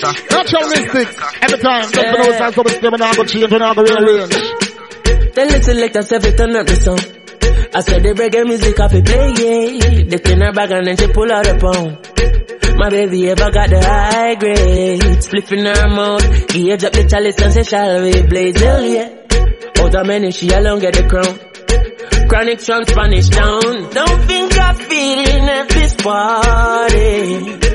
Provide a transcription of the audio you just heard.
Natural mystics. Every time, just for those times, so the stem and I go change and I go rearrange. Tell the selector, say fi turn up the song. I said the reggae music I fi play, yeah. They clean her bag and then she pull out the pound. My baby ever got the high grade. Spliff in her mouth. Gauge up the chalice and say shall we blaze, hell yeah. Out of many she alone get the crown. Chronic from Spanish Town. Don't think I'm feeling at this party.